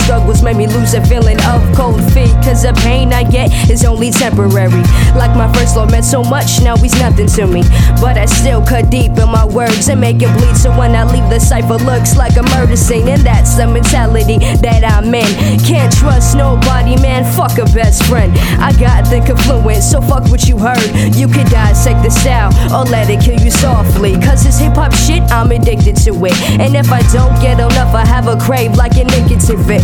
struggles made me lose a feeling of cold feet. Cause the pain I get is only temporary. Like my first love meant so much, now he's nothing to me. But I still cut deep in my words and make it bleed. So when I leave, the cipher looks like a murder scene. And that's the mentality that I'm in. Can't trust nobody, man, fuck a best friend. I got the confluence, so fuck what you heard. You could dissect the style or let it kill you softly. Cause this hip hop shit, I'm addicted to it. And if I don't get enough, I have a crave like a nicotine fit.